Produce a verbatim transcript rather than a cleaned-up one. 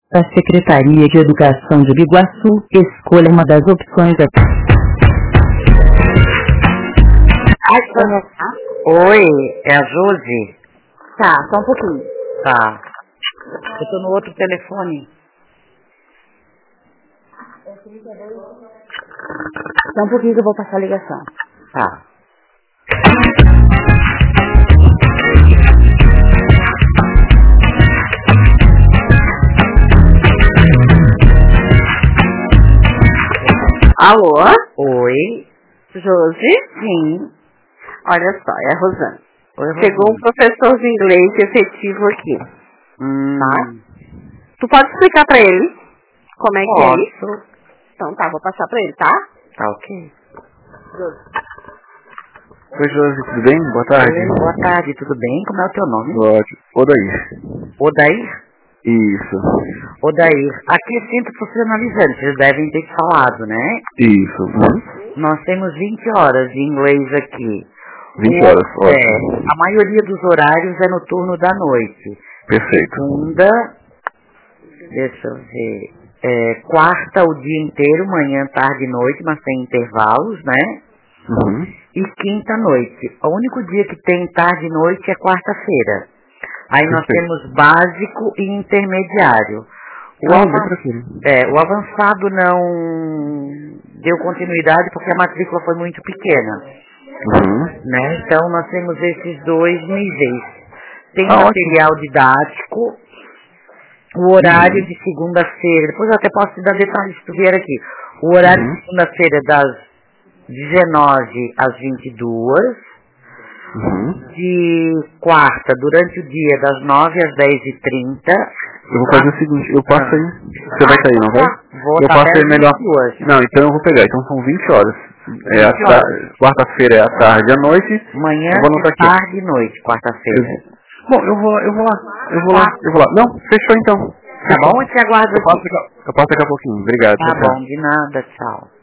A Secretaria de Educação de Biguaçu, escolha uma das opções aqui. Oi, é a Josi? Tá, só um pouquinho. Tá. Eu tô no outro telefone. Só um pouquinho que eu vou passar a ligação. Tá. Alô? Oi? Josi? Sim. Olha só, é a Rosana. Oi, Rosana. Chegou um professor de inglês efetivo aqui. Hum, Tá? Tu pode explicar pra ele como é que é isso? Posso? Então tá, vou passar pra ele, tá? Tá ok. Oi, Josi, tudo bem? Boa tarde. Oi, boa tarde, tudo bem? Como é o teu nome? Ótimo. Odair. Odair? Isso. Odair, aqui é Centro Profissionalizante, vocês devem ter te falado, né? Isso. Uhum. Nós temos vinte horas de inglês aqui. vinte O- horas, É, ótimo. a maioria dos horários é no turno da noite. Perfeito. Segunda, deixa eu ver, é, quarta o dia inteiro, manhã, tarde e noite, mas tem intervalos, né? Uhum. E quinta noite. O único dia que tem tarde e noite é quarta-feira. Aí nós Perfeito. temos básico e intermediário. O, Ah, avan- bem tranquilo. é, o avançado não deu continuidade porque a matrícula foi muito pequena, Uhum. né? Então nós temos esses dois níveis. Tem Ah, material didático, o horário Uhum. de segunda-feira, depois eu até posso te dar detalhes se tu vier aqui. O horário Uhum. de segunda-feira é das dezenove às vinte e duas. Uhum. De quarta, durante o dia, das nove às dez e trinta. Eu vou fazer o seguinte, eu passo Ah. aí. Você vai sair, não vai? Vou Eu tá passo até aí melhor. às vinte e duas. Não, então eu vou pegar. Então são vinte horas. É a vinte ta- horas. Quarta-feira é a tarde e à noite. Manhã, Eu vou anotar aqui. tarde e noite, quarta-feira. Eu- Bom, eu vou, eu vou lá. Eu vou lá. Eu vou lá. Não, fechou então. Tá bom? Eu te aguardo Eu passo aqui. daqui a, eu passo daqui a pouquinho. Obrigado. Tá tchau, tchau. bom, de nada, tchau.